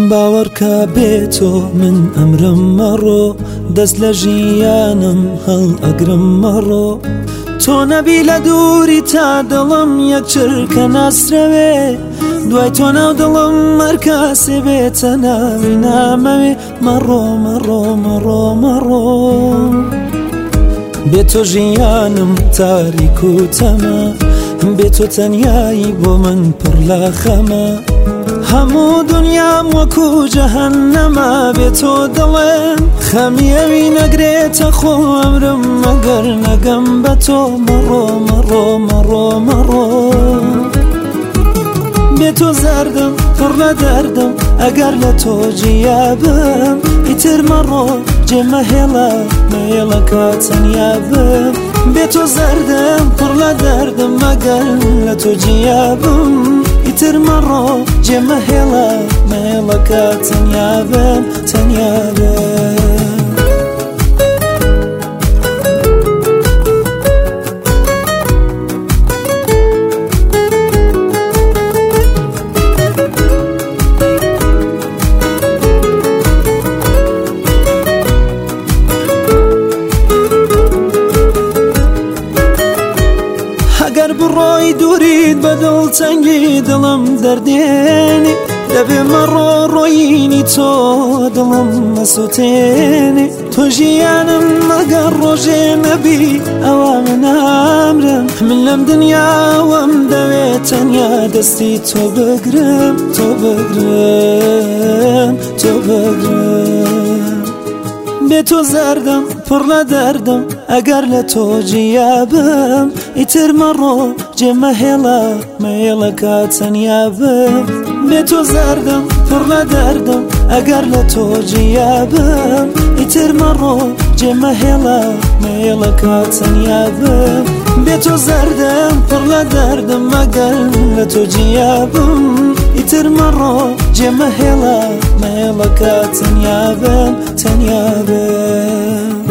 باوەڕکە بێتۆ من ئەمرم مەڕۆ دەست لە ژیانم هەڵ ئەگرم مەڕۆ تۆ نەبی لە دووری تا دڵم یەک چرکە ناسرەوێ دوای تۆ ناو دڵم مەرکاسێ بێتە ناوی نامەوێ مەڕۆ مەڕۆ مەڕۆ مەڕۆ بێتۆ ژیانم تاریک و تەمە بێتۆ تەنیایی بۆ من پڕ لە خەمە هەموو دنیام وەکو جەهەنەمە بێتۆ دڵێم خەمیەوی نەگرێتە خۆ ئەمرم مەگەر نەگەم بە تۆ مەڕۆ مەڕۆ مەڕۆ مەڕۆ بێتۆ زەردم پڕ لە دەردم ئەگەر لە تۆ جیابم ئیتر مەڕۆ جێمەهێڵە مێڵەکە تەنیا بم بێتۆ زەردم پڕ لە دەردم ئەگەر لە تۆ جیابم ئیتر مەڕۆ جێمەهێڵە مێڵەکە تەنیا بم تەنیا بم ئەگەر بڕۆی دووریت بە دڵتەنگی دڵم دەردێنی دەبێ مەڕۆ ڕۆیینی تۆ دڵم مەسووتێنی تۆ ژیانم ئەگەر ڕۆژێ نەبی ئەوە من ئەمرم من لەم دنیاوەم دەوێت تەنیا دەستی تۆ بگرم تۆ بگرم تۆ بگرم بێتۆ زەردم پڕ لە دەردم ئەگەر لە تۆ جیابم ئیتر مەڕۆ جێمەهێڵە مێڵەکە تەنیا بم بێتۆ زەردم پڕ لە دەردم ئەگەر لە تۆ جیابم ئیتر مەڕۆ جێمەهێڵە مێڵەکە تەنیا بم بێتۆ زەردم پڕ لە دەردم ئەگەر لە تۆ جیابم ئیتر مەڕۆ جێمەهێڵە مێڵەکە تەنیا بم تەنیا بم